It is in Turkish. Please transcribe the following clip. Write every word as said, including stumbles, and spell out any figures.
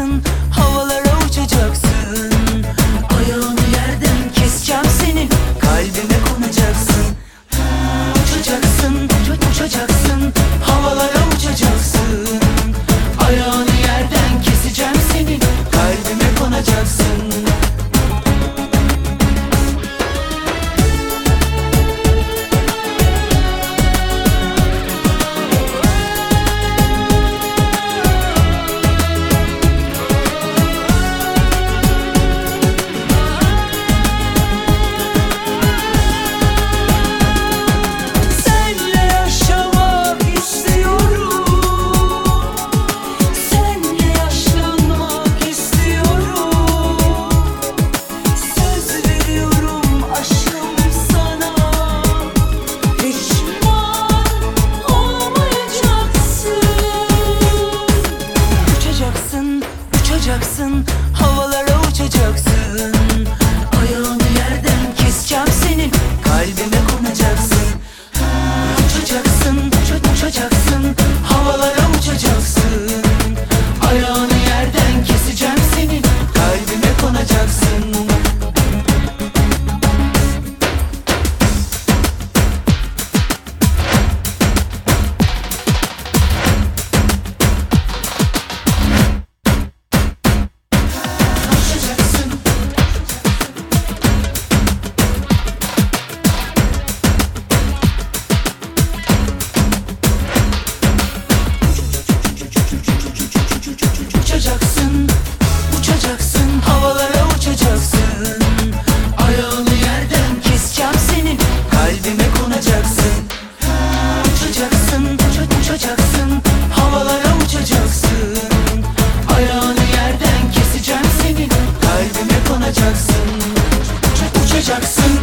uçacaksın, havalara uçacaksın. Ayağını yerden keseceğim senin, kalbime konacaksın. Uçacaksın, uçacaksın, havalara uçacaksın. Ayağını yerden keseceğim senin, kalbime konacaksın. Uçacaksın, havalara uçacaksın. Ayağını yerden keseceğim senin, kalbime konacaksın. Uçacaksın, uçacaksın, havalara uçacaksın. Ayağını yerden keseceğim senin, kalbime konacaksın. Uçacaksın, uçacaksın, havalara uçacaksın. Ayağını yerden keseceğim senin, kalbime konacaksın. Uçacaksın, uçacaksın, havalara uçacaksın. Ayağını yerden keseceğim senin, kalbime konacaksın. Uçacaksın.